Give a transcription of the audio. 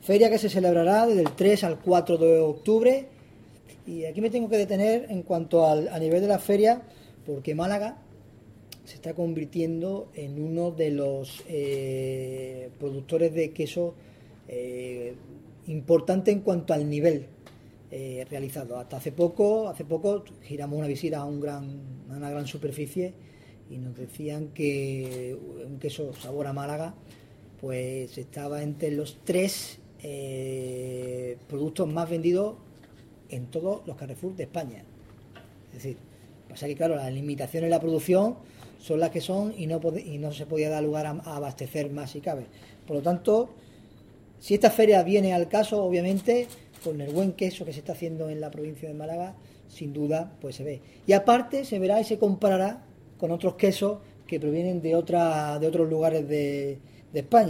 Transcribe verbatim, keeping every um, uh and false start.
feria que se celebrará desde el tres al cuatro de octubre. Y aquí me tengo que detener en cuanto al, a nivel de la feria, porque Málaga se está convirtiendo en uno de los eh, productores de queso eh, importante en cuanto al nivel eh, realizado. Hasta hace poco, hace poco giramos una visita a un gran, a una gran superficie y nos decían que un queso sabor a Málaga pues estaba entre los tres eh, productos más vendidos en todos los Carrefour de España. Es decir, pasa que claro, las limitaciones en la producción son las que son y no, y no se podía dar lugar a, a abastecer más si cabe. Por lo tanto, si esta feria viene al caso, obviamente, con el buen queso que se está haciendo en la provincia de Málaga, sin duda, pues se ve. Y aparte se verá y se comparará con otros quesos que provienen de otra, de otros lugares de, de España.